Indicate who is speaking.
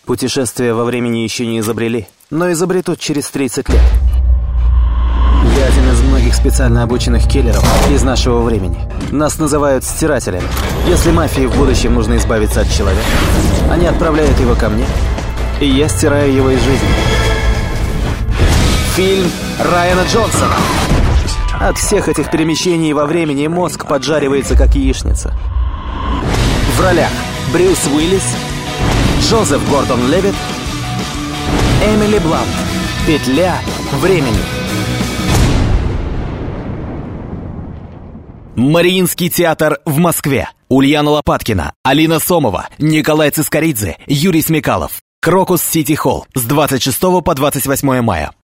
Speaker 1: Путешествия во времени еще не изобрели, но изобретут через 30 лет. Я один из многих специально обученных киллеров из нашего времени. Нас называют стирателями. Если мафии в будущем нужно избавиться от человека, они отправляют его ко мне, и я стираю его из жизни. Фильм Райана Джонсона. От всех этих перемещений во времени мозг поджаривается, как яичница. В ролях Брюс Уиллис, Джозеф Гордон-Левитт, Эмили Блант. Петля времени. Мариинский театр в Москве. Ульяна Лопаткина, Алина Сомова, Николай Цискоридзе, Юрий Смекалов. Крокус Сити Холл с 26 по 28 мая.